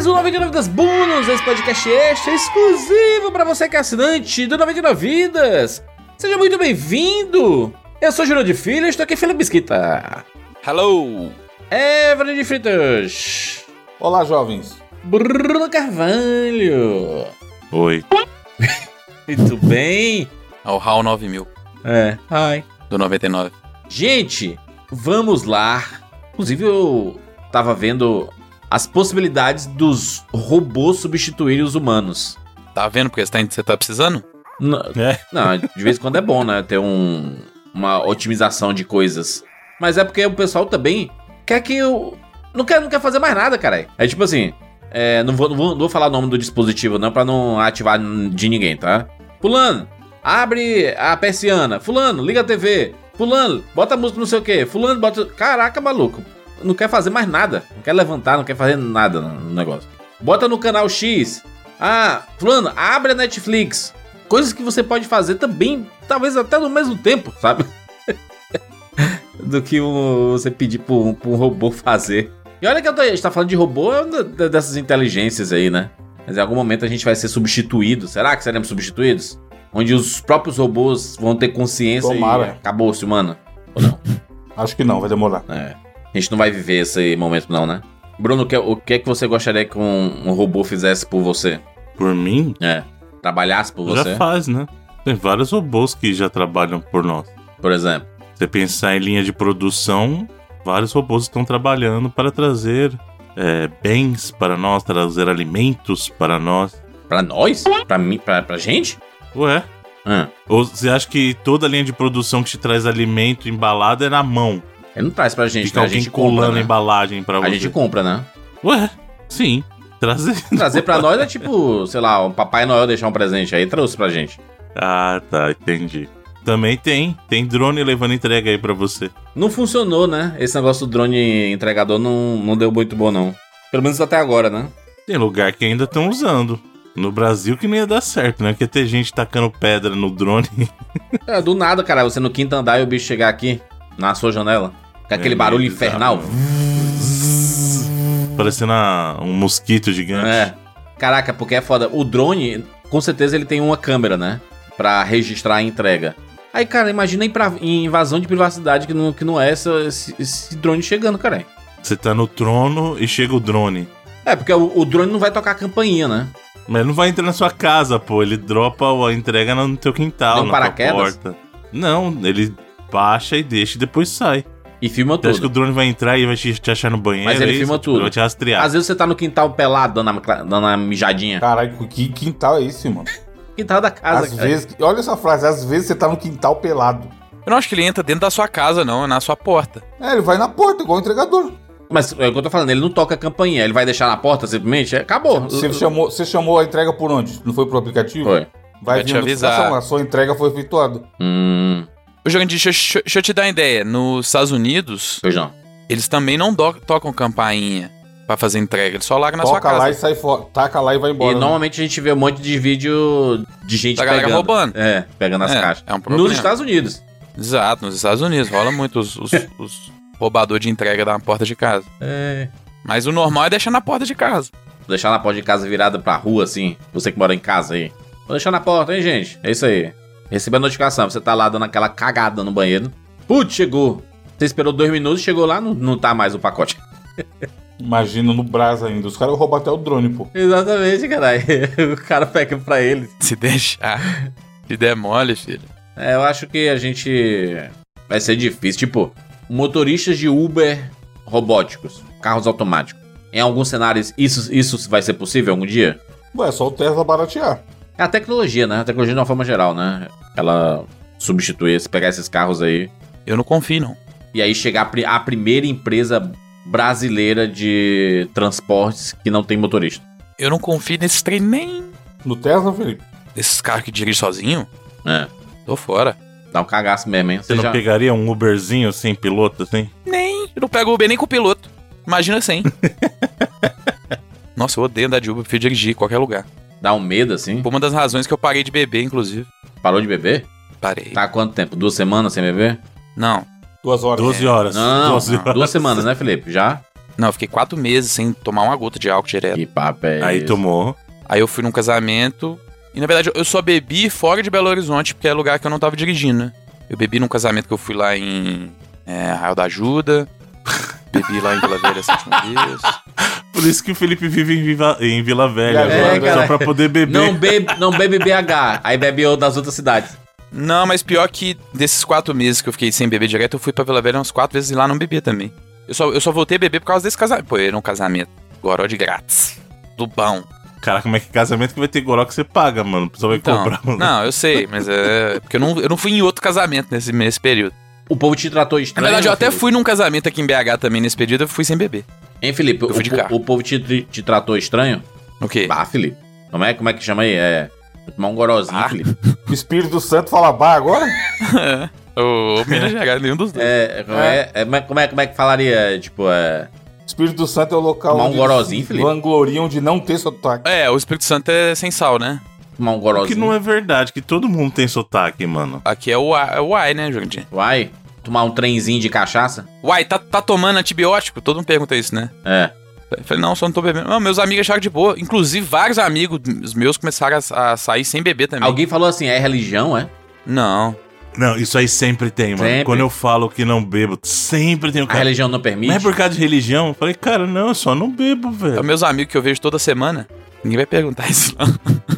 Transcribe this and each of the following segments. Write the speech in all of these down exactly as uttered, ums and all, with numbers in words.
mais um noventa e nove Vidas Bônus, esse podcast extra exclusivo para você que é assinante do noventa e nove Vidas. Seja muito bem-vindo. Eu sou Júnior de Filho e estou aqui Felipe Mesquita. Hello. Evelyn de Fritas. Olá, jovens. Bruno Carvalho. Oi. Muito bem. Ao H A L nove mil. É, hi. Do noventa e nove. Gente, vamos lá. Inclusive eu tava vendo as possibilidades dos robôs substituírem os humanos. Tá vendo porque você tá, você tá precisando? Não, É. não, de vez em quando é bom, né? Ter um, uma otimização de coisas. Mas é porque o pessoal também quer que eu... Não quer, não quer fazer mais nada, caralho. É tipo assim... É, não, vou, não, vou, não vou falar o nome do dispositivo não, pra não ativar de ninguém, tá? Fulano, abre a persiana. Fulano, liga a T V. Fulano, bota a música não sei o que. Fulano, bota... Caraca, maluco. Não quer fazer mais nada. Não quer levantar, não quer fazer nada no negócio. Bota no canal X. Ah, fulano, abre a Netflix. Coisas que você pode fazer também, talvez até no mesmo tempo, sabe? Do que um, você pedir pra um, pra um robô fazer. E olha que eu tô, a gente tá falando de robô dessas inteligências aí, né? Mas em algum momento a gente vai ser substituído. Será que seremos substituídos? Onde os próprios robôs vão ter consciência. Tomara. E acabou-se, humano. Ou não? Acho que não, vai demorar. É. A gente não vai viver esse momento não, né? Bruno, o que, o que é que você gostaria que um, um robô fizesse por você? Por mim? É. Trabalhasse por você? Já faz, né? Tem vários robôs que já trabalham por nós. Por exemplo? Você pensar em linha de produção, vários robôs estão trabalhando para trazer é, bens para nós, trazer alimentos para nós. Pra nós? Pra mim? Pra, pra gente? Ué? Hum. Ou você acha que toda linha de produção que te traz alimento embalado é na mão? Ele não traz pra gente, Fica né? A alguém gente colando compra, a né? embalagem pra você. A gente compra, né? Ué? Sim. Trazer. Trazer pra nós é tipo, sei lá, o Papai Noel deixar um presente aí, trouxe pra gente. Ah, tá. Entendi. Também tem. Tem drone levando entrega aí pra você. Não funcionou, né? Esse negócio do drone entregador não, não deu muito bom, não. Pelo menos até agora, né? Tem lugar que ainda estão usando. No Brasil que não ia dar certo, né? Porque ter gente tacando pedra no drone. É, do nada, cara, você no quinto andar e o bicho chegar aqui, na sua janela. Com aquele É, barulho bizarro. infernal. Parecendo a- um mosquito gigante. É. Caraca, porque é foda. O drone, com certeza ele tem uma câmera, né? Pra registrar a entrega. Aí, cara, imagina em, pra, em invasão de privacidade que não, que não é essa, esse, esse drone chegando, cara. Você tá no trono e chega o drone. É, porque o, o drone não vai tocar a campainha, né? Mas ele não vai entrar na sua casa, pô. Ele dropa a entrega no teu quintal, Deu um na tua paraquedas? porta. Não, ele baixa e deixa e depois sai. E filma Você acha que o tudo. drone vai entrar e vai te, te achar no banheiro? Mas ele é filma isso? tudo. Vai te rastrear. Às vezes você tá no quintal pelado, dando a, dando a mijadinha. Caralho, que quintal é esse, mano? Quintal da casa, Às cara. vezes, olha essa frase, às vezes você tá no quintal pelado. Eu não acho que ele entra dentro da sua casa, não. É na sua porta. É, ele vai na porta, igual o entregador. Mas é o que eu tô falando, ele não toca a campainha, ele vai deixar na porta simplesmente? É, acabou. Você chamou, você chamou a entrega por onde? Não foi pro aplicativo? Foi. Vai Vai te vir avisar. notificação, a sua entrega foi efetuada. Hum. Ô, Jurandir, deixa, deixa, deixa eu te dar uma ideia. Nos Estados Unidos, Pois não. eles também não do- tocam campainha pra fazer entrega. Eles só largam na sua Toca casa. lá e sai fora. Taca lá e vai embora. E né? normalmente a gente vê um monte de vídeo de gente Da galera pegando. roubando. É, pegando as É, caixas. é um problema. Nos Estados Unidos. Exato, nos Estados Unidos. Rola muito os, os, os roubadores de entrega na porta de casa. É. Mas o normal é deixar na porta de casa. Vou deixar na porta de casa virada pra rua, assim. Você que mora em casa aí. Vou deixar na porta, hein, gente? É isso aí. Recebeu a notificação. Você tá lá dando aquela cagada no banheiro. Putz, chegou. Você esperou dois minutos, chegou lá, não, não tá mais o pacote. Imagina no Brás ainda. Os caras roubam até o drone, pô. Exatamente, caralho. O cara pega pra ele. Se deixar. Se der mole, filho. É, eu acho que a gente... Vai ser difícil. Tipo, motoristas de Uber robóticos. Carros automáticos. Em alguns cenários, isso, isso vai ser possível algum dia? Ué, é só o Tesla baratear. É a tecnologia, né? A tecnologia de uma forma geral, né? Ela substituir, se pegar esses carros aí. Eu não confio, não. E aí chegar a pri- a primeira empresa brasileira de transportes que não tem motorista. Eu não confio nesses trem nem... No Tesla, Felipe? Desses caras que dirigem sozinho. É. Tô fora. Dá um cagaço mesmo, hein? Você não já... pegaria um Uberzinho sem piloto, assim? Nem. Eu não pego Uber nem com o piloto. Imagina sem. Nossa, eu odeio andar de Uber. Eu prefiro dirigir em qualquer lugar. Dá um medo, assim. Foi uma das razões que eu parei de beber, inclusive. Parou de beber? Parei. Tá há quanto tempo? Duas semanas sem beber? Não. Duas horas. doze horas. Não, doze não, horas. duas semanas, né, Felipe? Já? Não, eu fiquei quatro meses sem tomar uma gota de álcool direto. Que papo é Aí esse? tomou. Aí eu fui num casamento. E na verdade eu só bebi fora de Belo Horizonte, porque é lugar que eu não tava dirigindo, né? Eu bebi num casamento que eu fui lá em é, Arraial da Ajuda. Bebi lá em Vila Velha a sétima vez. Por isso que o Felipe vive em, Viva, em Vila Velha, É, agora, cara. só pra poder beber. Não bebe, não bebe B H, aí bebe o das outras cidades. Não, mas pior que desses quatro meses que eu fiquei sem beber direto, eu fui pra Vila Velha umas quatro vezes e lá não bebia também. Eu só, eu só voltei a beber por causa desse casamento. Pô, era um casamento. Goró de grátis. Do bom. Cara, como é que casamento que vai ter goró que você paga, mano? Só vai Então, cobrar. um- não, eu sei, mas é... Porque eu não, eu não fui em outro casamento nesse, nesse período. O povo te tratou Na estranho. verdade, eu até Felipe? fui num casamento aqui em B H também nesse período, eu fui sem beber. Hein, Felipe? Eu O, fui de po- carro. o povo te, te, te tratou estranho? O quê? Bah, Felipe. Como é, como é que chama aí? É. Vou tomar um gorozinho, Ah. Felipe. O Espírito Santo fala bar agora? Ô, ô, Minas Gerais, nenhum dos dois. É, como é, é, como é- como é, como é que falaria? Tipo, é. Espírito Santo é o local Tomar um onde gorozinho, se Felipe? vangloriam de não ter sotaque. É, o Espírito Santo é sem sal, né? Tomar um O que gorozinho. não é verdade, que todo mundo tem sotaque, mano. Aqui é o A- é o Uai, né, Jurandir? Vai? Tomar um trenzinho de cachaça? Uai, tá, tá tomando antibiótico? Todo mundo pergunta isso, né? É. Eu falei, não, só não tô bebendo. Não, meus amigos acharam de boa. Inclusive, vários amigos meus começaram a, a sair sem beber também. Alguém falou assim, é religião, é? Não. Não, isso aí sempre tem, mano. Sempre. Quando eu falo que não bebo, sempre tem um A cara. religião não permite? Não é por causa de religião? Eu falei, cara, não, eu só não bebo, É velho. meus amigos que eu vejo toda semana. Ninguém vai perguntar isso, não.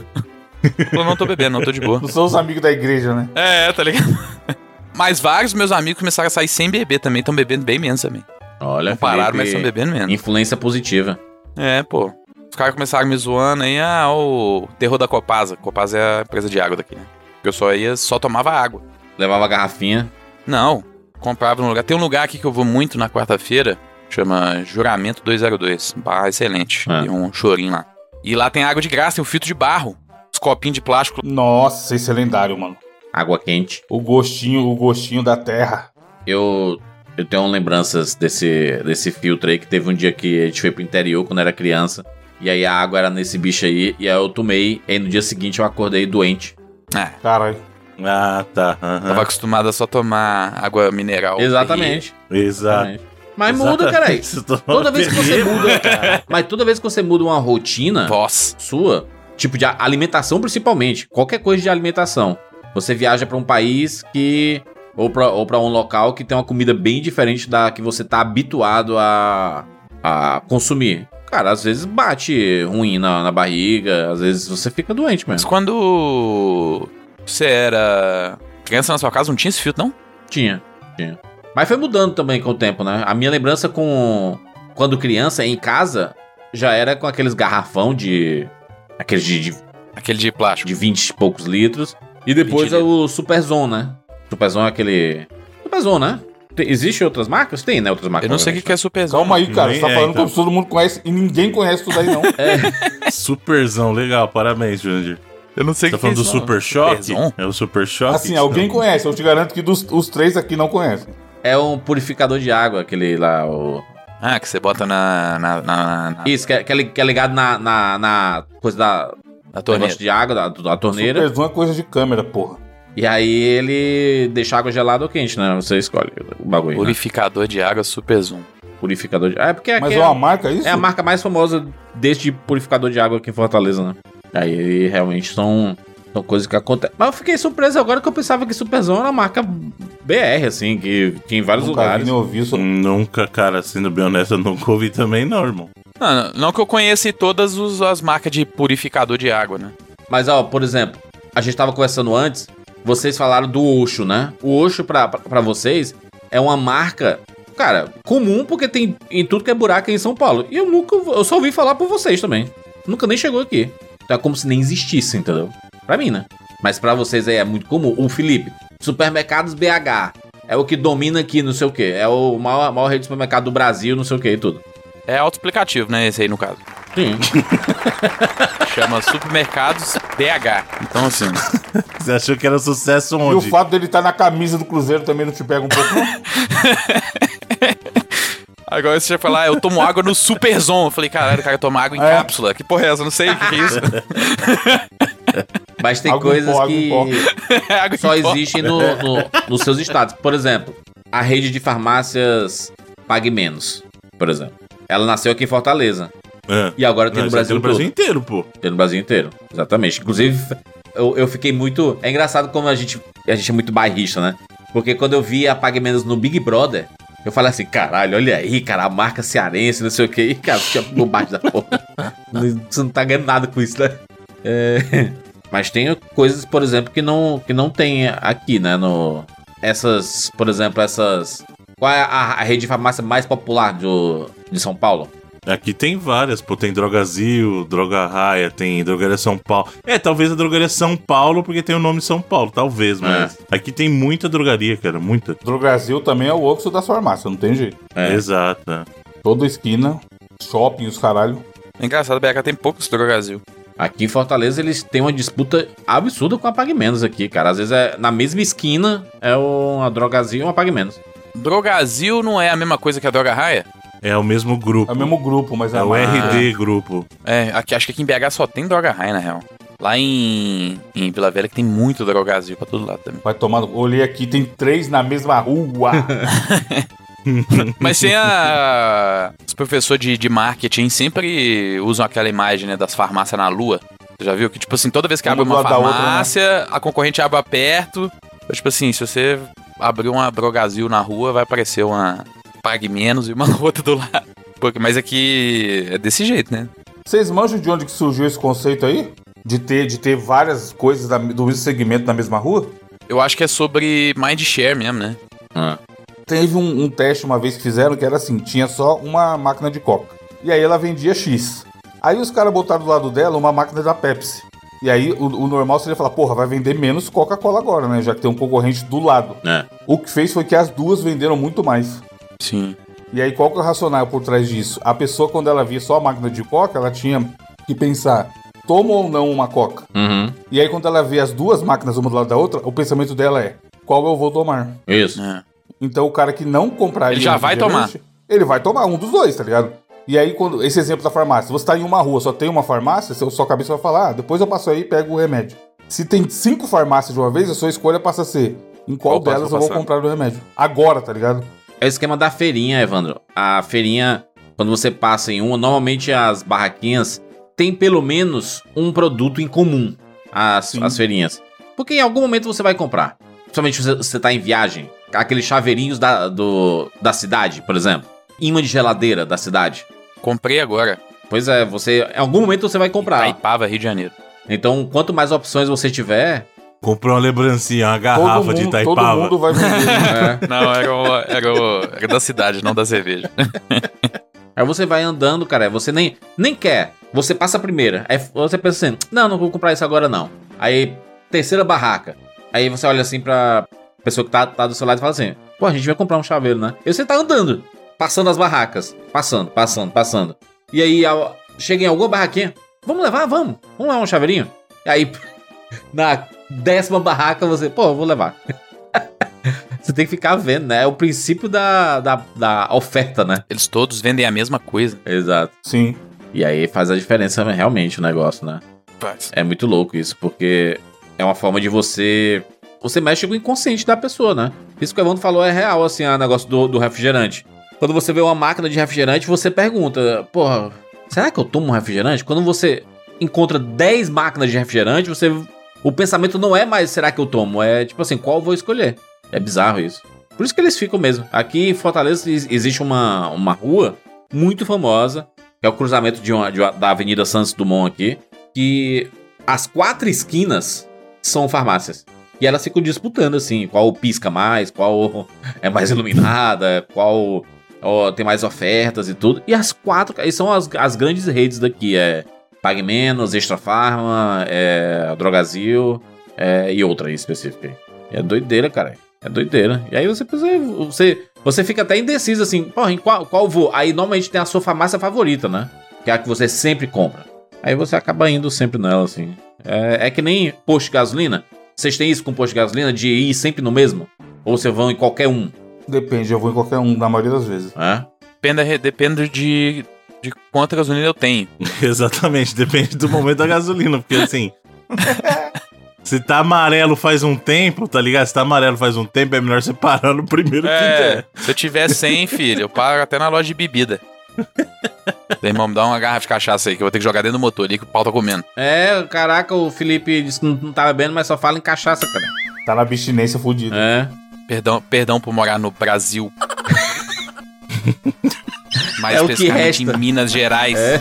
Eu não tô bebendo, não, tô de boa. Não são os amigos da igreja, né? É, tá ligado? Mas vários meus amigos começaram a sair sem beber também. Estão bebendo bem menos também. Olha, Não pararam, Felipe, mas estão bebendo menos. influência positiva. É, pô. Os caras começaram me zoando aí, ah, o terror da Copasa. Copasa é a empresa de água daqui, né? Porque eu só ia, só tomava água. Levava a garrafinha. Não, comprava num lugar. Tem um lugar aqui que eu vou muito na quarta-feira, chama Juramento duzentos e dois. Bar excelente. É. Tem um chorinho lá. E lá tem água de graça, tem um filtro de barro. Os copinhos de plástico. Nossa, esse é lendário, mano. Água quente. O gostinho, o gostinho da terra. Eu, eu tenho lembranças desse, desse filtro aí, que teve um dia que a gente foi pro interior quando era criança. E aí a água era nesse bicho aí. E aí eu tomei. E aí no dia seguinte eu acordei doente. É, Caralho. Ah, tá. aham. tava acostumado a só tomar água mineral. Exatamente. Exato. Exatamente. Mas muda, caralho. Toda vez que você muda. Mas toda vez que você muda uma rotina Voz. sua, tipo de a- alimentação principalmente, qualquer coisa de alimentação, você viaja pra um país que. Ou pra, ou pra um local que tem uma comida bem diferente da que você tá habituado a, a consumir. Cara, às vezes bate ruim na, na barriga, às vezes você fica doente Mas mesmo. quando você era criança na sua casa, não tinha esse filtro, não? Tinha, tinha. Mas foi mudando também com o tempo, né? A minha lembrança com. Quando criança, em casa, já era com aqueles garrafão de. Aqueles de, de, Aquele de plástico. de vinte e poucos litros. E depois vinte é o Superzon, né? Superzon é aquele. Superzon, né? Tem, existe outras marcas? Tem, né? Outras marcas. Eu não sei o que que é superzão. Calma aí, cara. Nem Você tá é, falando então. como se todo mundo conhece e ninguém conhece tudo aí, não. Superzão, legal, parabéns, Jurandir. Eu não sei Você o tá que falando é do isso, não. Super Choque? Superzão? É o Super Choque? Assim, alguém conhece. Eu te garanto que dos os três aqui não conhecem. É um purificador de água, aquele lá. O... Ah, que você bota na, na, na, na, Isso, que é, que é li- que é ligado na, na, na coisa da. na torneira. negócio de água, da, da torneira. Superzão é coisa de câmera, porra. E aí ele deixa a água gelada ou quente, né? Você escolhe o bagulho. Né? Purificador de água Super Zoom. Purificador de. Ah, é porque Mas aqui é é, uma marca isso? é a marca mais famosa deste purificador de água aqui em Fortaleza, né? Aí realmente são, são coisas que acontecem. Mas eu fiquei surpreso agora que eu pensava que Superzão era uma marca B R, assim, que tinha em vários Nunca vi lugares. nem ouvi isso. Nunca, cara, sendo bem honesto, eu nunca ouvi também, não, irmão. Não, não que eu conheça todas os- as marcas de purificador de água, né? Mas, ó, por exemplo, a gente tava conversando antes, vocês falaram do Osho, né? O Osho, pra, pra, pra vocês, é uma marca, cara, comum, porque tem em tudo que é buraco aí em São Paulo. E eu nunca, eu só ouvi falar por vocês também. Nunca nem chegou aqui. Então é como se nem existisse, entendeu? Pra mim, né? Mas pra vocês aí é muito comum. O Felipe, Supermercados B H, é o que domina aqui, não sei o quê. É o maior, maior rede de supermercado do Brasil, não sei o quê e tudo. É autoexplicativo, né? Esse aí no caso. Sim. Chama Supermercados B H. Então, assim. Você achou que era sucesso E onde? o fato dele estar na camisa do Cruzeiro também não te pega um pouco, não? Agora você vai falar, eu tomo água no Superzon. Eu falei, caralho, o cara toma água em É. cápsula. Que porra é essa? Eu não sei o que, que é isso. Mas tem Água em coisas pó, água em que pó. água em só pó. existem no, no- nos seus estados. Por exemplo, a rede de farmácias Pague Menos, por exemplo. Ela nasceu aqui em Fortaleza. É. E agora tem Não, no isso Brasil aqui no Brasil todo. inteiro, pô. Tem no Brasil inteiro, exatamente. Inclusive, eu, eu fiquei muito... É engraçado como a gente, a gente é muito bairrista, né? Porque quando eu vi a Pague Menos no Big Brother, eu falei assim, caralho, olha aí, cara, a marca cearense, não sei o que. E, cara, tinha bobagem da porra. Você não tá ganhando nada com isso, né? É... Mas tem coisas, por exemplo, que não, que não tem aqui, né? No... Essas, por exemplo, essas... Qual é a, a rede de farmácia mais popular do, de São Paulo? Aqui tem várias, pô. Tem Drogazil, Droga Raia, tem Drogaria São Paulo. É, talvez a Drogaria São Paulo, porque tem o nome São Paulo, talvez, mas... É. Aqui tem muita drogaria, cara, muita. Drogasil também é o oxo das farmácias, não tem jeito. É. Exato, né? Toda esquina, shopping, os caralho. É engraçado, B H tem poucos Drogasil. Aqui em Fortaleza eles têm uma disputa absurda com a Pague Menos aqui, cara. Às vezes é na mesma esquina, é uma Drogazil e uma Pague Menos. Drogazil não é a mesma coisa que a Droga Raia? É o mesmo grupo. É o mesmo grupo, mas é, É o mais- R D Grupo. É, aqui, acho que aqui em B H só tem Droga Raia, na real. Lá em, em Vila Velha que tem muito Drogazil pra todo lado também. Vai tomando. Olhei aqui, tem três na mesma rua. Mas tem a... Os professores de, de marketing sempre usam aquela imagem, né, das farmácias na lua. Você já viu? Que, tipo assim, toda vez que Uma abre do uma lado da outra, né? farmácia, a concorrente abre perto. Então, tipo assim, se você abrir uma Drogazil na rua, vai aparecer uma Pague Menos e uma outra do lado. Porque, mas aqui é desse jeito, né? Vocês manjam de onde que surgiu esse conceito aí? De ter, de ter várias coisas da- do mesmo segmento na mesma rua? Eu acho que é sobre mindshare mesmo, né? Ah. Teve um, um teste uma vez que fizeram que era assim, tinha só uma máquina de coca. E aí ela vendia X. Aí os caras botaram do lado dela uma máquina da Pepsi. E aí o, o normal seria falar, porra, vai vender menos Coca-Cola agora, né? Já que tem um concorrente do lado. É. O que fez foi que as duas venderam muito mais. Sim. E aí qual que é o racional por trás disso? A pessoa, quando ela via só a máquina de coca, ela tinha que pensar, tomo ou não uma coca? Uhum. E aí quando ela vê as duas máquinas uma do lado da outra, o pensamento dela é, qual eu vou tomar? Isso. É. Então o cara que não compraria... Ele já vai refrigerante, ele vai tomar um dos dois, tá ligado? E aí, quando esse exemplo da farmácia, você tá em uma rua, só tem uma farmácia, seu- sua cabeça vai falar, ah, depois eu passo aí e pego o remédio. Se tem cinco farmácias de uma vez, a sua escolha passa a ser, em qual, Qual posso delas eu vou passar? comprar o remédio? Agora, tá ligado? É o esquema da feirinha, Evandro. A feirinha, quando você passa em uma, normalmente as barraquinhas têm pelo menos um produto em comum, as, Sim. as feirinhas. Porque em algum momento você vai comprar. Principalmente se você tá em viagem. Aqueles chaveirinhos da, do, da cidade, por exemplo. Imã de geladeira da cidade. Comprei agora. Pois é, você em algum momento você vai comprar. Taipava, Rio de Janeiro. Então, quanto mais opções você tiver... Comprou uma lembrancinha, uma Todo garrafa mundo, de todo Itaipava. mundo vai vender. né? é, Não, era, o, era, o, era da cidade, não da cerveja. Aí você vai andando, cara, você nem, nem quer. Você passa a primeira. Aí você pensa assim, não, não vou comprar isso agora não. Aí, terceira barraca. Aí você olha assim pra pessoa que tá, tá do seu lado e fala assim, pô, a gente vai comprar um chaveiro, né? E você tá andando, passando as barracas. Passando, passando, passando. E aí, ao- chega em alguma barraquinha, vamos levar, vamos. Vamos levar um chaveirinho. E aí, na décima barraca, você, pô, eu vou levar. Você tem que ficar vendo, né? É o princípio da, da, da oferta, né? Eles todos vendem a mesma coisa. Exato. Sim. E aí faz a diferença realmente o negócio, né? Faz. É muito louco isso, porque é uma forma de você... Você mexe com o inconsciente da pessoa, né? Isso que o Evandro falou é real, assim, o negócio do, do refrigerante. Quando você vê uma máquina de refrigerante, você pergunta, porra, será que eu tomo um refrigerante? Quando você encontra dez máquinas de refrigerante, você... O pensamento não é mais, será que eu tomo? É tipo assim, qual eu vou escolher? É bizarro isso. Por isso que eles ficam mesmo. Aqui em Fortaleza ex- existe uma, uma rua muito famosa, que é o cruzamento de uma, de uma- da Avenida Santos Dumont aqui, que as quatro esquinas são farmácias. E elas ficam disputando, assim, qual pisca mais, qual é mais iluminada, qual ó, tem mais ofertas e tudo. E as quatro, e são as, as grandes redes daqui, é Pague Menos, Extra Farma, é Drogazil é, e outra aí específica. aí. É doideira, cara. É doideira. E aí você pensa, você, você fica até indeciso assim, porra, em qual, qual vou? Aí normalmente tem a sua farmácia favorita, né? Que é a que você sempre compra. Aí você acaba indo sempre nela, assim. É, é que nem posto de gasolina. Vocês têm isso com posto de gasolina, de ir sempre no mesmo? Ou vocês vão em qualquer um? Depende, eu vou em qualquer um, na maioria das vezes. É? Depende, depende de, de quanta gasolina eu tenho. Exatamente, depende do momento da gasolina, porque assim. Se tá amarelo faz um tempo, tá ligado? Se tá amarelo faz um tempo, é melhor você parar no primeiro que É, der. se eu tiver cem, filho, eu paro até na loja de bebida. Irmão, me dá uma garrafa de cachaça aí, que eu vou ter que jogar dentro do motor ali, que o pau tá comendo. É, caraca, o Felipe disse que não, não tá bebendo, mas só fala em cachaça, cara. Tá na abstinência fodida. É. Perdão, perdão por morar no Brasil. Mais É o que especificamente resta. em Minas Gerais. É.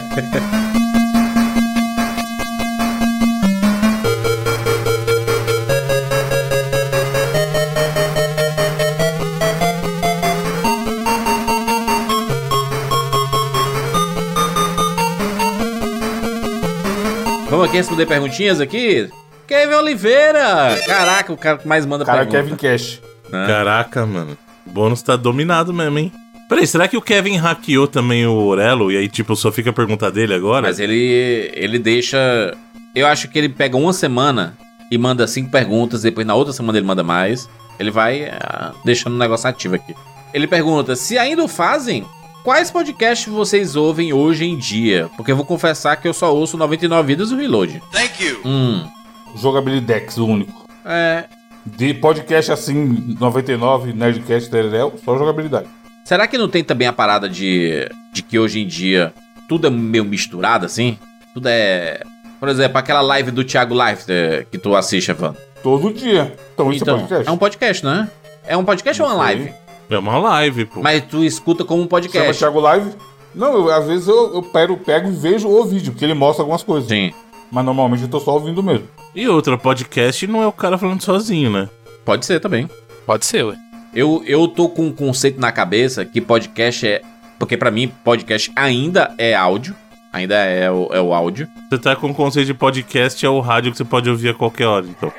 Vamos aqui responder perguntinhas aqui? Kevin Oliveira! Caraca, o cara que mais manda Cara, pergunta. Kevin Cash. É. Caraca, mano. O bônus tá dominado mesmo, hein? Peraí, será que o Kevin hackeou também o Orelo e aí, tipo, só fica a pergunta dele agora? Mas ele, ele deixa... Eu acho que ele pega uma semana e manda cinco perguntas, depois na outra semana ele manda mais. Ele vai ah, deixando o negócio ativo aqui. Ele pergunta, se ainda o fazem, quais podcasts vocês ouvem hoje em dia? Porque eu vou confessar que eu só ouço noventa e nove Vidas e o Reload. Thank you. Hum, Jogabilidex, o único. é... De podcast assim, noventa e nove, Nerdcast, Tererel, só jogabilidade. Será que não tem também a parada de, de que hoje em dia tudo é meio misturado, assim? Tudo é... Por exemplo, aquela live do Thiago Leifert que tu assiste, Evandro. Todo dia. Então isso Então, é podcast? é um podcast, né? É um podcast ou uma Não sei. live? É uma live, pô. Mas tu escuta como um Chama podcast. Thiago Live? Não, eu, às vezes eu, eu pego, pego e vejo o vídeo, que ele mostra algumas coisas. Sim, Mas normalmente eu tô só ouvindo mesmo. E outra, podcast não é o cara falando sozinho, né? pode ser também. Pode ser, ué. Eu, eu tô com um conceito na cabeça que podcast é... Porque pra mim, podcast ainda é áudio. Ainda é o, é o áudio. Você tá com o conceito de podcast, é o rádio que você pode ouvir a qualquer hora, então.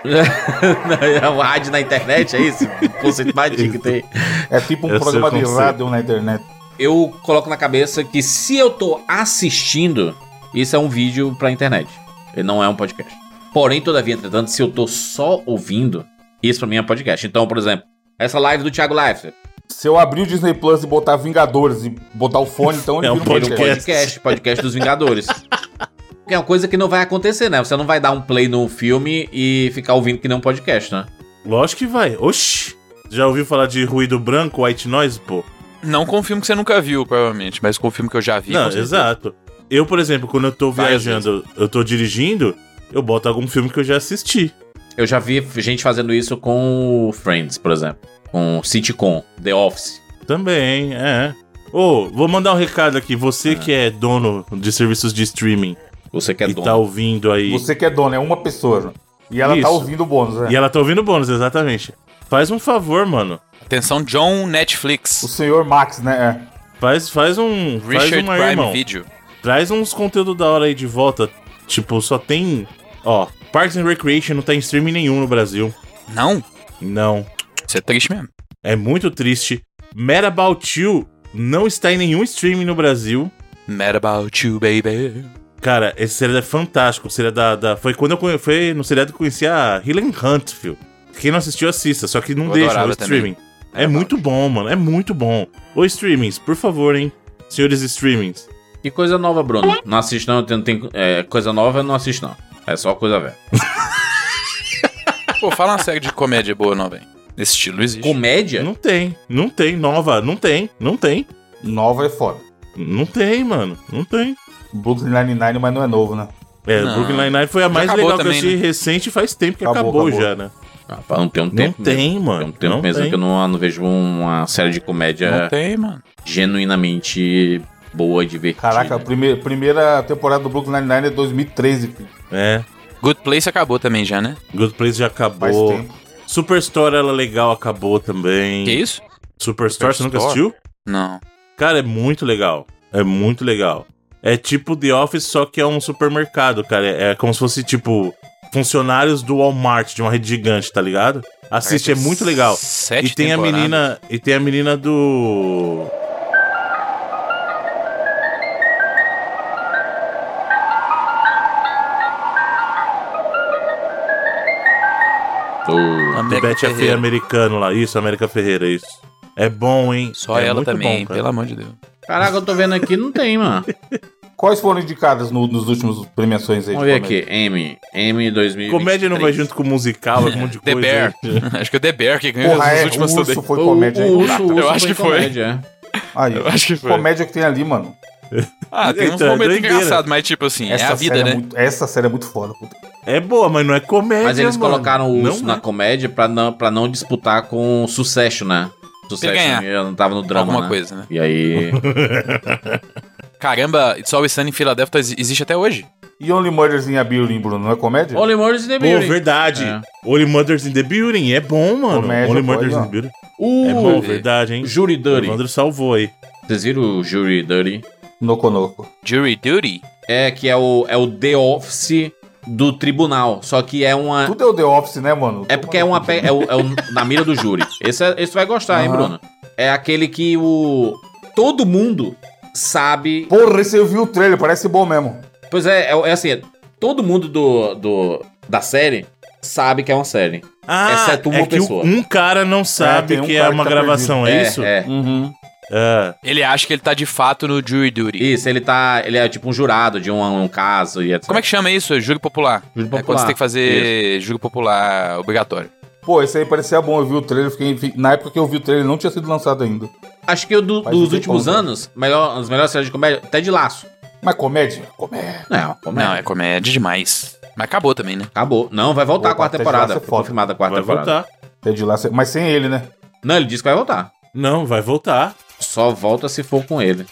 É o rádio na internet, é isso? O conceito mais antigo que tem. É tipo um Eu sei programa o de conceito. rádio na internet. Eu coloco na cabeça que se eu tô assistindo, isso é um vídeo pra internet. Ele não é um podcast. Porém, todavia, entretanto, se eu tô só ouvindo, isso pra mim é podcast. Então, por exemplo, essa live do Thiago Leifert Se eu abrir o Disney Plus e botar Vingadores e botar o fone, então ele É um vira um vira um podcast. podcast, podcast dos Vingadores. Que é uma coisa que não vai acontecer, né? Você não vai dar um play no filme e ficar ouvindo que nem um podcast, né? Lógico que vai. Oxi. Já ouviu falar de ruído branco, white noise, pô? Não com um filme que você nunca viu, provavelmente, mas com um filme que eu já vi. Não, com certeza. exato. Eu, por exemplo, quando eu tô Várias viajando, eu tô dirigindo, eu boto algum filme que eu já assisti. Eu já vi gente fazendo isso com o Friends, por exemplo. Com sitcom, The Office. Também, é. Ô, vou mandar um recado aqui. Você que é dono de serviços de streaming Você que é e dono. tá ouvindo aí. Você que é dono, é uma pessoa. Né? E ela tá Isso. ouvindo o bônus, né? E ela tá ouvindo o bônus, exatamente. Faz um favor, mano. Atenção, John O Netflix. senhor Max, né? Faz, faz um. faz Richard uma, Prime irmão. Video. Traz uns conteúdos da hora aí de volta. Tipo, só tem. Ó, Parks and Recreation não tá em streaming nenhum no Brasil. Não, Não. isso é triste mesmo. É muito triste. Mad About You não está em nenhum streaming no Brasil. Mad About You, baby. Cara, esse seriado é fantástico. O seriado da, da- foi quando eu conhe... foi no seriado que eu conheci a Helen Hunt, filho. Quem não assistiu, assista. Só que não Eu deixa adorava o streaming. É Adorava. muito bom, mano. É muito bom. Ô, streamings, por favor, hein? Senhores streamings. E coisa nova, Bruno? Não assiste não, tem, tem é, coisa nova eu não assisto não. É só coisa velha. Pô, fala uma série de comédia boa, não, velho. Nesse estilo existe. Comédia? Não tem. Não tem. Nova. Não tem. Não tem. Nova é foda. Não tem, mano. Não tem. Brooklyn Nine-Nine, mas não é novo, né? É, Não. Brooklyn Nine-Nine foi a mais acabou legal também, que eu achei né? recente faz tempo que Acabou, acabou, acabou. já, né? Ah, pá, não tem um Não tempo tem, mesmo. mano. Tem um tempo não mesmo tem. que eu não, não vejo uma série de comédia Não tem, mano. genuinamente boa e divertida. Caraca, a primeira, primeira temporada do Brooklyn Nine-Nine é dois mil e treze, filho. É. Good Place acabou também já, né? Good Place já Faz acabou. tempo. Superstore, ela legal, acabou também. Que isso? Superstore, você nunca Superstore? assistiu? Não. Cara, é muito legal. É muito legal. É tipo The Office, só que é um supermercado, cara. É, é como se fosse, tipo, funcionários do Walmart, de uma rede gigante, tá ligado? Assiste, é muito legal. Sete E tem a temporadas. menina. E tem a menina do. Tô- Do América Betty a Feia Ferreira. americano lá. Isso, América Ferreira, isso. É bom, hein? Só É ela muito também, bom, cara. pelo amor de Deus. Caraca, eu tô vendo aqui, não tem, mano. Quais foram indicadas no- nos últimos premiações aí? Vamos de ver comédia? aqui. M. M dois mil e vinte e três. Comédia não vai junto com musical, é um monte de The coisa. Bear. aí. Acho que é The Bear que ganhou Porra, as é, últimas o urso também. foi O- comédia. o aí. urso, o urso Eu acho foi que foi. comédia, é. Aí, Eu acho que foi. comédia que tem ali, mano. Ah, tem uns Então, é momentos doideira. engraçados, mas tipo assim, é a vida, série né? muito- essa série é muito foda, puta. É boa, mas não é comédia, Mas eles mano. colocaram o urso Não na é. comédia pra não, pra não disputar com o Sucesso, né? Sucesso ganhar. não tava no drama, Alguma né? coisa, né? E aí... Caramba, It's Always Sunny em Filadélfia existe até hoje. E Only Murders in a Building, Bruno, não é comédia? Only Murders in the Pô, Building. verdade. É. Only Mothers in the Building. É bom, mano. Comédia, Only pô, Mothers aí, ó. in the Building. O É bom, verdade, hein? Jury O Dirty. Evandro salvou aí. Vocês viram o Jury Dirty? Noco Noco. Jury Duty. É, que é o, é o The Office do tribunal. Só que é uma... Tudo é o The Office, né, mano? É porque é uma pe- é, o, é o- na mira do júri. Esse, é- esse tu vai gostar, hein, Aham. Bruno? É aquele que o... Todo mundo sabe... Porra, esse eu vi o trailer, parece bom mesmo. Pois é, é, é assim... Todo mundo do, do, da série sabe que é uma série. Ah, Exceto uma é que o- pessoa. um cara não sabe tem um que é cara que uma tá gravação, é, isso? É, Uhum. É. Ele acha que ele tá de fato no Jury Duty. Isso, ele tá... Ele é tipo um jurado de um, um caso e etcétera. Como é que chama isso? Júri popular. Júri É quando popular. você tem que fazer júri popular obrigatório. Pô, esse aí parecia bom, eu vi o trailer, fiquei... fi- na época que eu vi o trailer não tinha sido lançado ainda. Acho que o do- Faz um dos tempão, últimos né? anos, melhor, as melhores séries de comédia, até de laço. Mas comédia? Comédia. Não, comédia. Não, é comédia demais. Mas acabou também, né? Acabou. Não, vai voltar Pô, a quarta Ted temporada. Lasso é Foi foda. confirmada a quarta Vai temporada. voltar. É de lá, mas sem ele, né? Não, ele disse que vai voltar. Não, vai voltar. Só volta se for com ele.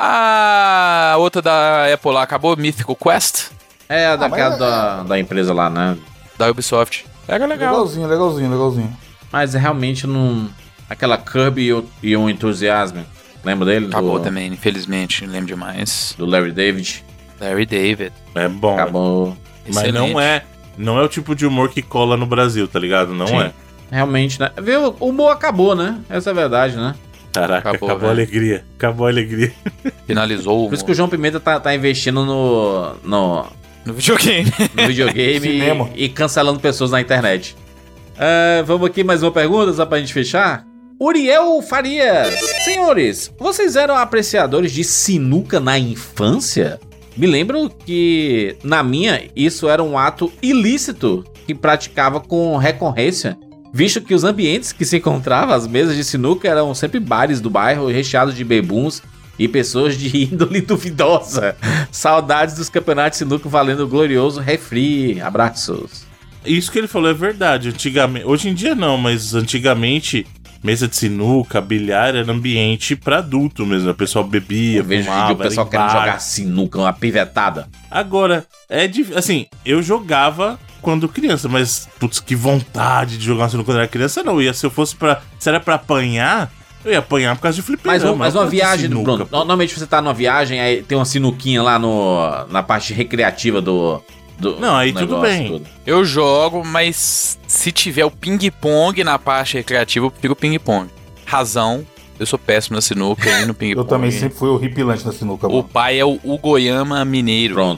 A outra da Apple lá acabou, Mythical Quest, É, a daquela mas- da, da empresa lá, né? da Ubisoft. Era legal. Legalzinho, legalzinho, legalzinho. Mas realmente não... Aquela Kirby e o- e um Enthusiasm. Lembra dele? Acabou do, também, infelizmente, não lembro demais. Do Larry David. Larry David. É bom. Acabou. Mas Excelente. não é, não é o tipo de humor que cola no Brasil, tá ligado? Não Sim. é. Realmente, né? Viu? O humor acabou, né? Essa é a verdade, né? Caraca, Acabou, acabou, a velho. alegria. Acabou a alegria. Finalizou o Por isso que o João Pimenta tá, tá investindo no, no, no videogame. no videogame Cinema. e, e cancelando pessoas na internet. Ah, vamos aqui mais uma pergunta, só pra gente fechar. Uriel Farias. Senhores, vocês eram apreciadores de sinuca na infância? Me lembro que, na minha, isso era um ato ilícito que praticava com recorrência, visto que os ambientes que se encontravam, as mesas de sinuca, eram sempre bares do bairro recheados de bebuns e pessoas de índole duvidosa. Saudades dos campeonatos de sinuca valendo o glorioso refri. Abraços. Isso que ele falou é verdade. Antigamente, hoje em dia não, mas antigamente mesa de sinuca, bilhar era ambiente pra adulto mesmo. O pessoal bebia, Eu vejo fumava, vídeo o pessoal era em querendo bar. jogar sinuca, uma pivetada. Agora, é difícil. Assim, eu jogava quando criança, mas, putz, que vontade de jogar sinuca quando era criança, não. Ia, se eu fosse pra. Se era pra apanhar, eu ia apanhar por causa de fliperama. Mas, um- mas não uma por causa de viagem, sinuca, Bruno. pô. Normalmente você tá numa viagem, aí tem uma sinuquinha lá no, na parte recreativa do. do Não, aí do tudo negócio, bem. tudo. Eu jogo, mas se tiver o ping-pong na parte recreativa, eu prefiro o ping-pong. Razão, eu sou péssimo na sinuca e no ping-pong. Eu também sempre fui horripilante na sinuca, O mano. pai é o, o Goiama mineiro. Pronto.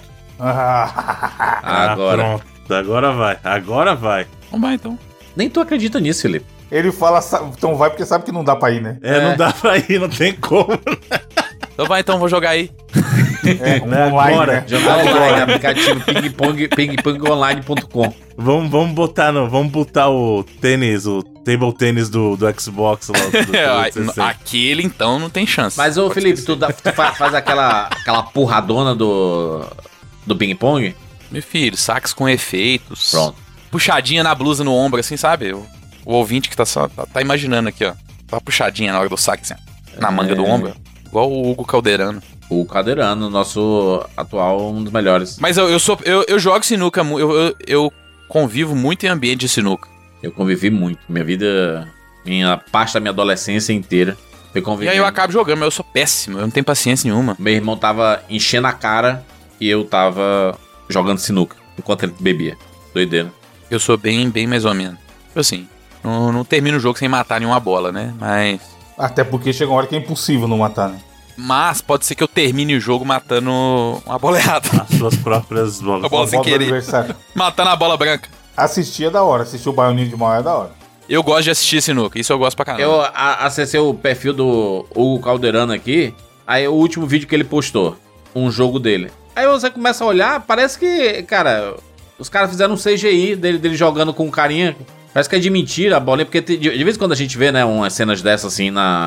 Ah, Agora. Ah, pronto. Agora vai. Agora vai. Vamos lá, então. Nem tu acredita nisso, Felipe. ele fala, sa- então vai porque sabe que não dá pra ir, né? É, É. não dá pra ir, não tem como. Então vai, então, vou jogar aí. É, Né, online, agora. né? Jogar online, aplicativo pingpong, pingpongonline ponto com. Vamos, vamos botar no, vamos botar o tênis, o table tênis do, do Xbox lá. Do, do Ah, trezentos e sessenta. Aquele, então, não tem chance. Mas, ô Pode Felipe, esquecer. tu, dá- tu fa- faz aquela, aquela porradona do. do ping-pong? Meu filho, saques com efeitos. Pronto. Puxadinha na blusa no ombro, assim, sabe? O, o ouvinte que tá, só, tá, tá imaginando aqui, ó. Tá puxadinha na hora do saque, assim, ó, na manga É. do ombro. Igual o Hugo Calderano. O Cadeirano, nosso atual, um dos melhores. Mas eu, eu sou. Eu, eu jogo sinuca, mu- eu, eu, eu convivo muito em ambiente de sinuca. Eu convivi muito. Minha vida. Minha parte da minha adolescência inteira. Foi E convivendo. aí eu acabo jogando, mas eu sou péssimo, eu não tenho paciência nenhuma. Meu irmão tava enchendo a cara e eu tava jogando sinuca enquanto ele bebia. Doideira. Eu sou bem, bem mais ou menos. Tipo assim, não, não termino o jogo sem matar nenhuma bola, né? Mas. Até porque chega uma hora que é impossível não matar, né? Mas pode ser que eu termine o jogo matando uma bola errada. As suas próprias bolas. A bola sem Volta do querer. adversário. Matando a bola branca. Assistir é da hora, assistir o Bioninho de mal é da hora. Eu gosto de assistir sinuca, isso eu gosto pra caramba. Eu a- acessei o perfil do Hugo Calderano aqui. Aí o último vídeo que ele postou. Um jogo dele. Aí você começa a olhar, parece que, cara, os caras fizeram um C G I dele, dele jogando com carinha. Parece que é de mentira a bolinha, porque te- de, de vez em quando a gente vê, né, umas cenas dessas assim na, na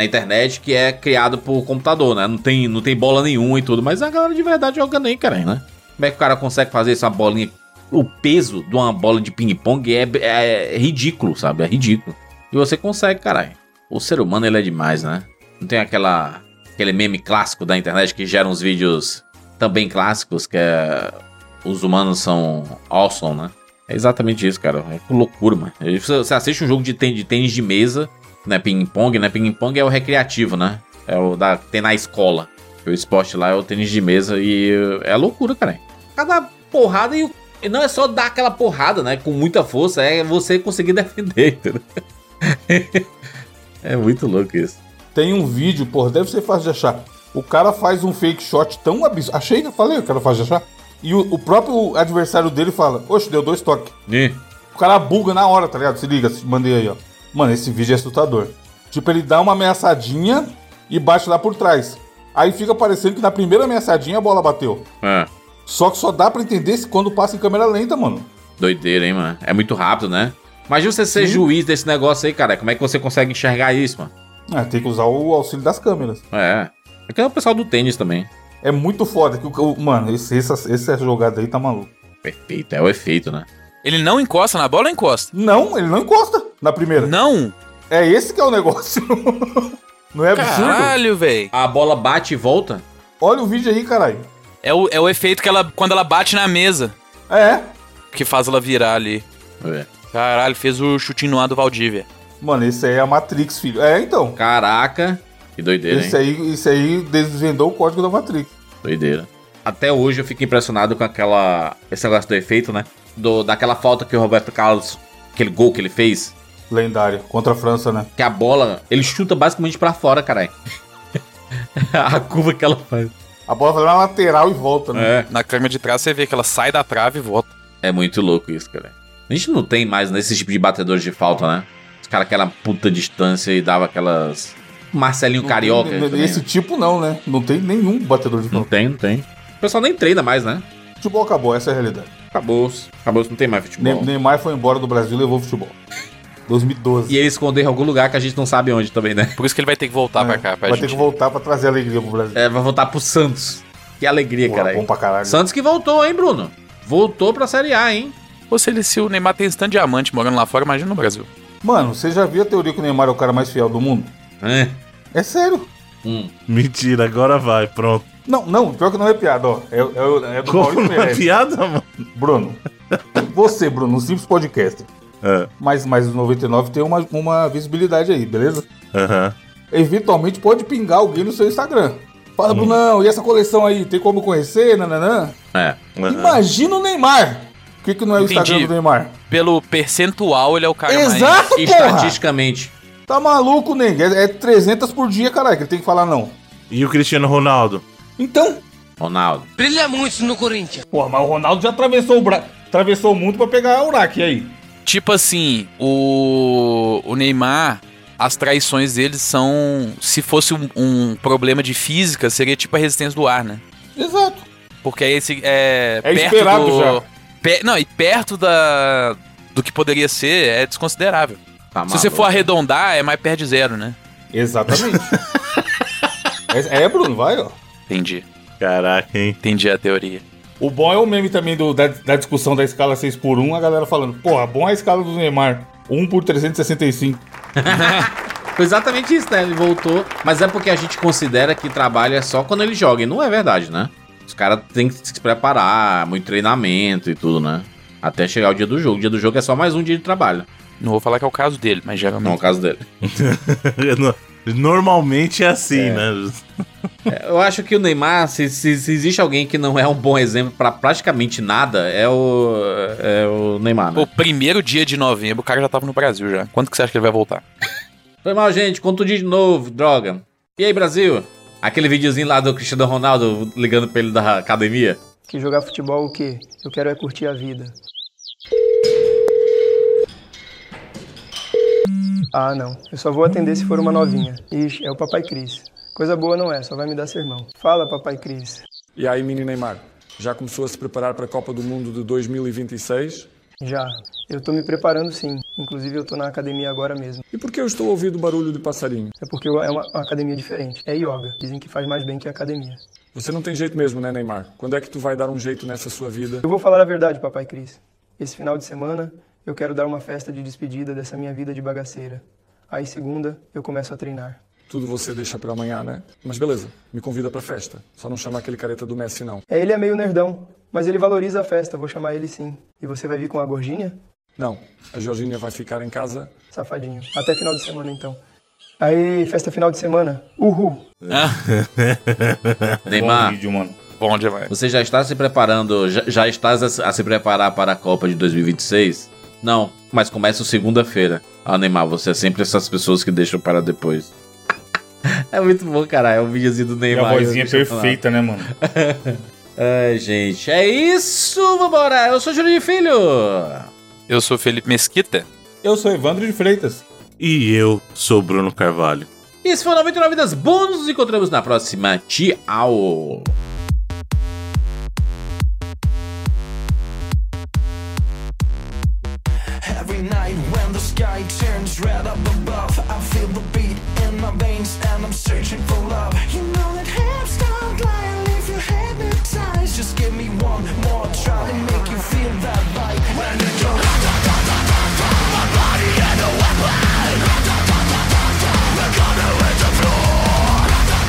na internet que é criado por computador, né? Não tem, não tem bola nenhuma e tudo, mas a galera de verdade jogando aí, cara, né? Como é que o cara consegue fazer essa bolinha? O peso de uma bola de ping-pong é, é, é ridículo, sabe? É ridículo. E você consegue, caralho. O ser humano, ele é demais, né? Não tem aquela, aquele meme clássico da internet que gera uns vídeos também clássicos, que é... Os humanos são awesome, né? É exatamente isso, cara. É loucura, mano. Você assiste um jogo de tênis de, tênis de mesa, né? Ping-pong, né? Ping-pong é o recreativo, né? É o da tem na escola. O esporte lá é o tênis de mesa e é loucura, cara. Cada porrada e, e não é só dar aquela porrada, né? Com muita força, é você conseguir defender, entendeu? É muito louco isso. Tem um vídeo, pô, deve ser fácil de achar. O cara faz um fake shot tão absurdo. Achei, eu falei, o cara faz de achar. E o, o próprio adversário dele fala, oxe, deu dois toques. E? O cara buga na hora, tá ligado? Se liga, mandei aí, ó. Mano, esse vídeo é assustador. Tipo, ele dá uma ameaçadinha e bate lá por trás. Aí fica parecendo que na primeira ameaçadinha a bola bateu. É. Só que só dá pra entender se quando passa em câmera lenta, mano. Doideira, hein, mano? É muito rápido, né? Imagina você ser Sim. juiz desse negócio aí, cara. Como é que você consegue enxergar isso, mano? Ah, tem que usar o auxílio das câmeras. É. É que é o pessoal do tênis também. É muito foda. Que o, mano, esse, essa, essa jogada aí tá maluco. Perfeito, é o efeito, né? Ele não encosta na bola ou encosta? Não, ele não encosta na primeira. Não? É esse que é o negócio. Não é absurdo? Caralho, velho. A bola bate e volta? Olha o vídeo aí, caralho. É o, é o efeito que ela, quando ela bate na mesa, É. que faz ela virar ali. É. Caralho, fez o chutinho no ar do Valdívia. Mano, esse aí é a Matrix, filho. É, então. Caraca. Que doideira, Esse hein? aí, esse aí desvendou o código da Matrix. Doideira. Até hoje eu fico impressionado com aquela... Esse negócio do efeito, né? Do, daquela falta que o Roberto Carlos... Aquele gol que ele fez. Lendário. Contra a França, né? Que a bola... Ele chuta basicamente pra fora, caralho. A curva que ela faz. A bola vai na lateral e volta, né? É. Na câmera de trás você vê que ela sai da trave e volta. É muito louco isso, cara. A gente não tem mais nesse tipo de batedores de falta, né? Os caras aquela puta distância e dava aquelas... Marcelinho Não Carioca. tem- também, esse né? tipo não, né? Não tem nenhum batedor de Não falta. tem, não tem. O pessoal nem treina mais, né? Futebol acabou, essa é a realidade. Acabou. Acabou, não tem mais futebol. Ne- Neymar foi embora do Brasil e levou o futebol. dois mil e doze. E ele escondeu em algum lugar que a gente não sabe onde também, né? Por isso que ele vai ter que voltar É, pra cá, pra vai gente. ter que voltar pra trazer alegria pro Brasil. É, vai voltar pro Santos. Que alegria, Porra, cara. bom pra caralho. Santos que voltou, hein, Bruno? Voltou pra Série A, hein? Ou se, ele, se o Neymar tem esse tanto de diamante morando lá fora, imagina no Brasil. Mano, você já viu a teoria que o Neymar é o cara mais fiel do mundo? É. É sério. Hum. Mentira, agora vai, pronto. Não, não, pior que não é piada, ó. É, é, é do Como Maurício não é Meirelles. piada, mano? Bruno. Você, Bruno, um simples podcast. É, Mas, mas o noventa e nove tem uma, uma visibilidade aí, beleza? aham. Eventualmente pode pingar alguém no seu Instagram. Fala, Brunão, e essa coleção aí? Tem como conhecer? Nananã? É. aham. Imagina o Neymar. Por que, que não é o Entendi. Instagram do Neymar? Pelo percentual, ele é o cara mais... Exato, porra! Estatisticamente. Tá maluco, Neng? É, é trezentas por dia, caralho, que ele tem que falar não. E o Cristiano Ronaldo? Então, Ronaldo. Brilha muito no Corinthians. porra, mas o Ronaldo já atravessou o, bra... atravessou o mundo pra pegar a Uraque, e aí? Tipo assim, o, o Neymar, as traições dele são... Se fosse um, um problema de física, seria tipo a resistência do ar, né? Exato. Porque aí esse é, É perto esperado do... já. Pe- não, e perto da, do que poderia ser é desconsiderável. Tá Se você maluco. for arredondar, é mais perto de zero, né? Exatamente. é, é, Bruno, vai, ó. Entendi. Caraca, hein? Entendi a teoria. O bom é o meme também do, da, da discussão da escala seis por um, a galera falando, porra, bom é a escala do Neymar, um por trezentos e sessenta e cinco. Foi exatamente isso, né? Ele voltou. Mas é porque a gente considera que trabalho é só quando ele joga. E não é verdade, né? Os caras têm que se preparar, muito treinamento e tudo, né? Até chegar o dia do jogo. O dia do jogo é só mais um dia de trabalho. Não vou falar que é o caso dele, mas Não é geralmente... o caso dele. Normalmente é assim, né? É, eu acho que o Neymar, se, se, se existe alguém que não é um bom exemplo pra praticamente nada, é o, é o Neymar, né? Pô, primeiro dia de novembro, o cara já tava no Brasil já. Quanto que você acha que ele vai voltar? Foi mal, gente. Conta o dia de novo, droga. E aí, Brasil? Aquele videozinho lá do Cristiano Ronaldo ligando pra ele da academia. Que jogar futebol o quê? Eu quero é curtir a vida. Ah, não. Eu só vou atender se for uma novinha. Ixi, é o Papai Cris. Coisa boa não é, só vai me dar sermão. Fala, Papai Cris. E aí, mini Neymar, já começou a se preparar para a Copa do Mundo de dois mil e vinte e seis? Já. Eu tô me preparando sim. Inclusive eu tô na academia agora mesmo. E por que eu estou ouvindo barulho de passarinho? É porque é uma, uma academia diferente. É yoga. Dizem que faz mais bem que a academia. Você não tem jeito mesmo, né, Neymar? Quando é que tu vai dar um jeito nessa sua vida? Eu vou falar a verdade, papai Cris. Esse final de semana eu quero dar uma festa de despedida dessa minha vida de bagaceira. Aí segunda eu começo a treinar. Tudo você deixa pra amanhã, né? Mas beleza, me convida pra festa. Só não chama aquele careta do Messi, não. É, ele é meio nerdão, mas ele valoriza a festa. Vou chamar ele sim. E você vai vir com a Gorginha? Não, a Georginha vai ficar em casa. Safadinho. Até final de semana, então. Aí, festa final de semana. Uhul. Neymar, Bom vídeo, mano. Bom demais. você já está se preparando, já, já estás a, a se preparar para a Copa de dois mil e vinte e seis? Não, mas começa segunda-feira. Ah, Neymar, você é sempre essas pessoas que deixam para depois. É muito bom, caralho. É um videozinho do E Neymar. a vozinha é perfeita, né, mano? Ai, gente. É isso, vambora. Eu sou Júlio de Filho. Eu sou Felipe Mesquita. Eu sou Evandro de Freitas. E eu sou Bruno Carvalho. E esse foi o noventa e nove Vidas Bônus. Nos encontramos na próxima. Tchau. Every night when the sky turns red up above, I feel the beat in my veins and I'm searching for love. You know that hips don't lie and leave you hypnotized. Just give me one more try to make you feel that vibe. When you go my body and a weapon, we're gonna hit the floor.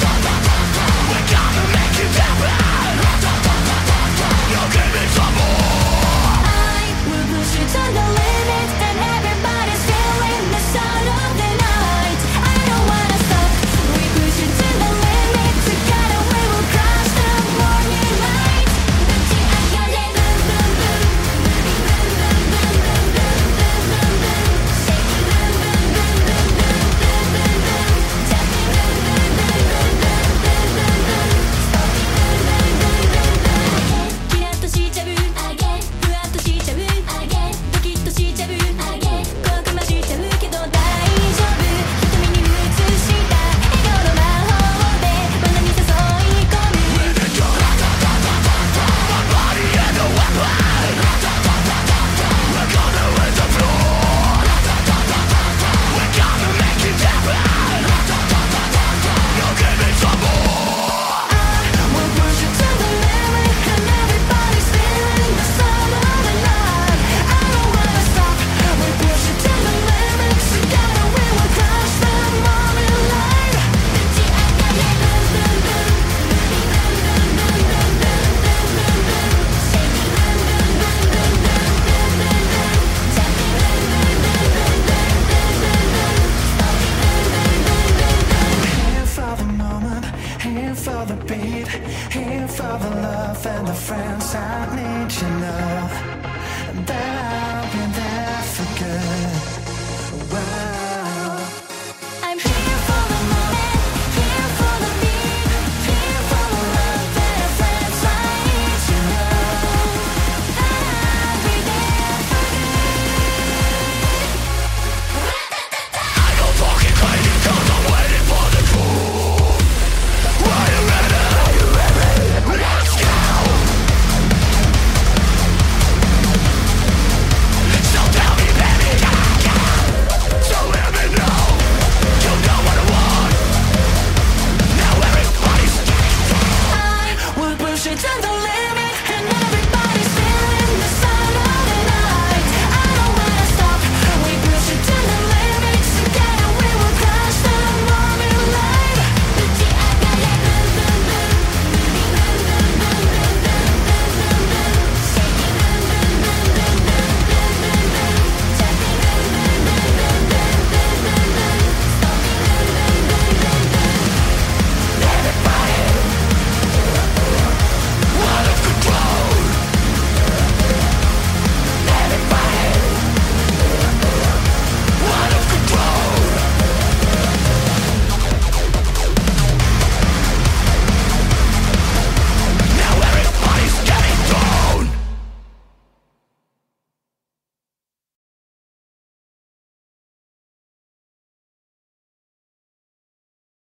We're gonna make it happen. You'll give me some more. I will push you to the limit, and everybody's feeling the sound of the night. I don't wanna stop. We push it to the limit. Together we will cross the morning light. I got it, boom boom boom, boom boom boom boom boom boom boom boom boom. Shake it, boom boom boom boom boom boom boom boom. Tap it, boom boom boom boom boom boom boom boom. Stop it, boom boom boom boom boom. Again, キラッとしちゃう。Again, ふわっとしちゃう。Again, ドキッとしちゃう。Again, 興奮ましちゃうけど大丈夫。瞳に映した笑顔の魔法で罠に誘い込む。When it goes, my body and a weapon. We're gonna hit the floor. We're gonna make it happen. You'll give me some more. I will push it to the limit, and everybody's feeling the sound of the night. I don't wanna stop. We push it to the limit. Together we will cross the morning light. I got it, boom boom boom, boom boom boom boom boom boom boom boom. Shake it, boom boom boom boom boom boom boom boom. Tap it, boom boom boom boom boom boom boom boom. Stop it, boom boom boom boom boom. Here for the moment, here for the beat, here for the love and the friends I need you know.